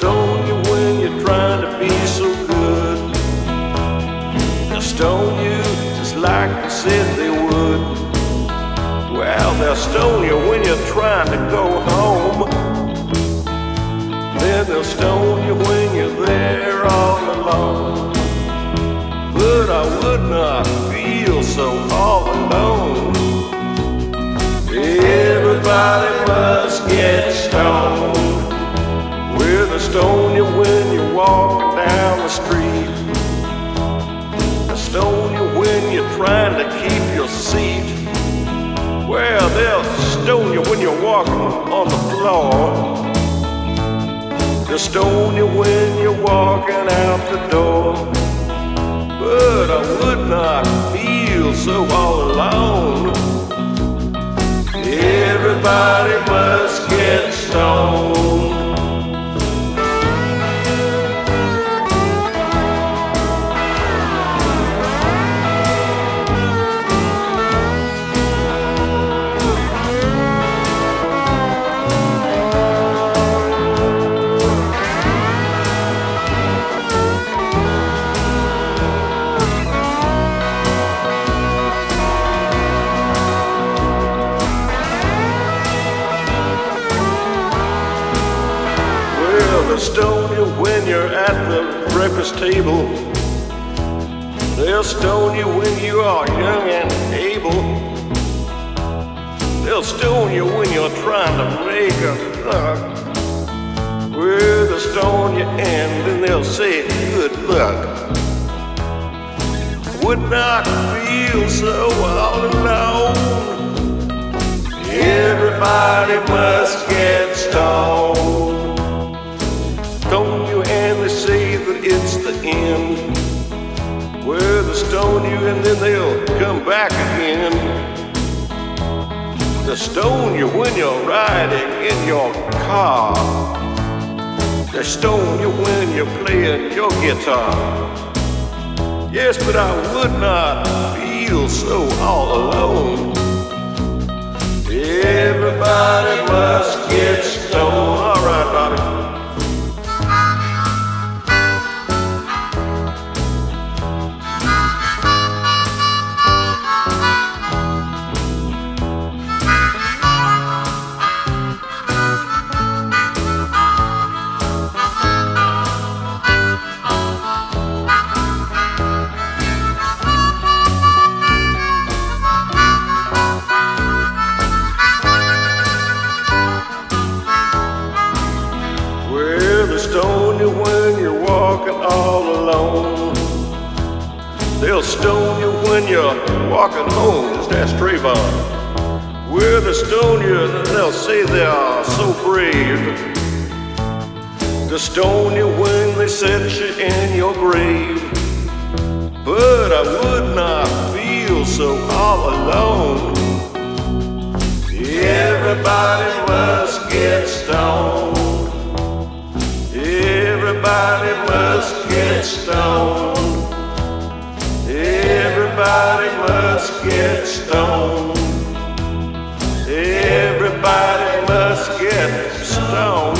stone you when you're trying to be so good. They'll stone you just like they said they would. Well, they'll stone you when you're trying to go home. Then they'll stone you when you're there all alone. But I would not feel so all alone. Everybody must get stoned. Where they stone you when you're walking down the street. They stone you when you're trying to keep your seat. Well, they'll stone you when you're walking on the floor. They'll stone you when you're walking out the door. But I would not feel so all alone. Everybody must get stoned. They'll stone you when you're at the breakfast table. They'll stone you when you are young and able. They'll stone you when you're trying to make a buck. Well, they'll stone you and then they'll say good luck. Would not feel so all alone. Everybody must get stoned. Stone you and they say that it's the end. Well, they stone you and then they'll come back again. They stone you when you're riding in your car. They stone you when you're playing your guitar. Yes, but I would not feel so all alone. Everybody must get stoned. All right, Bobby. They'll stone you when you're walking all alone. They'll stone you when you're walking home. Is that Trayvon? Where they stone you and they'll say they are so brave. They'll stone you when they set you in your grave. But I would not feel so all alone. Everybody must get stoned. Everybody must get stoned. Everybody must get stoned. Everybody must get stoned.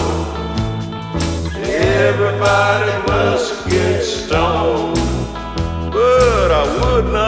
Everybody must get stoned. But I would not